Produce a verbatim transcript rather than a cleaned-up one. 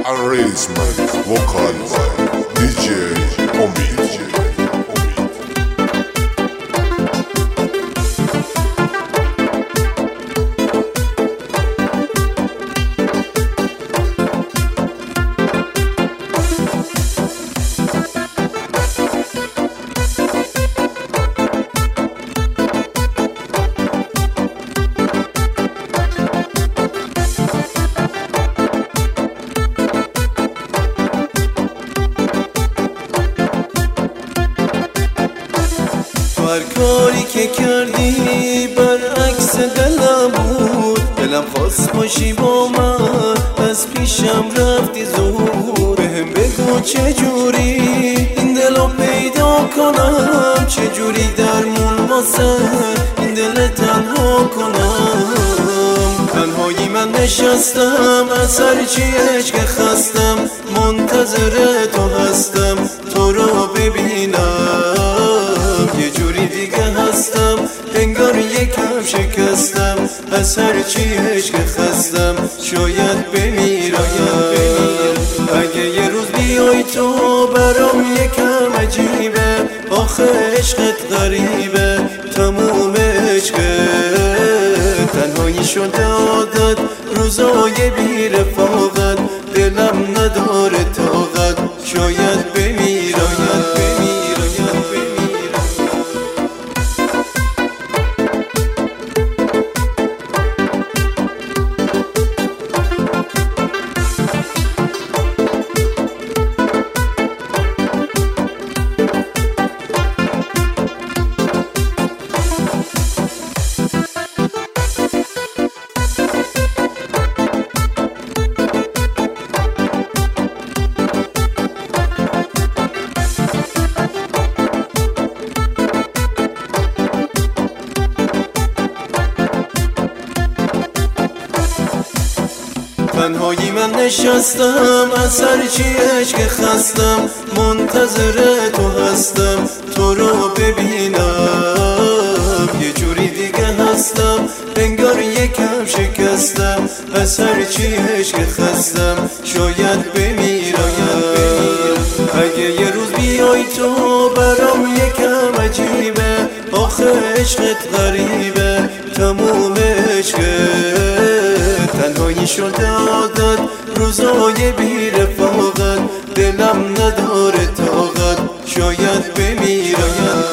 Arrangement vocal by دی جی امید. هر کاری که کردی برعکس دلم بود، دلم خواست باشی با من، از پیشم رفتی زود. بهم بگو چجوری این دلو پیدا کنم، چجوری درمون واسه این دل تنها کنم. تنهایی من نشستم از هرچی عشق خستم، منتظر تو هستم تو رو ببینم. یه جوری دیگه هستم انگار یکم شکستم، از هرچی عشق خستم شاید بمیرم. اگه یه روز بیای تو برام یکم عجیبه، آخه عشقت غریبه تموم عشقت. تنهایی شده عادت روزای بی رفاقت، دلم نداره طاقت شاید بمیرم. تنهایی من نشستم از هرچی عشق خستم، منتظر تو هستم تو رو ببینم. یه جوری دیگه هستم انگار یکم شکستم، از هرچی عشق خستم شاید بمیرم. اگه یه روز بیای تو برام یکم عجیبه، آخه عشقت غریبه تموم عشقت. تنهایی شده عادت روزای بی رفاقت، دلم نداره طاقت شاید بمیرم.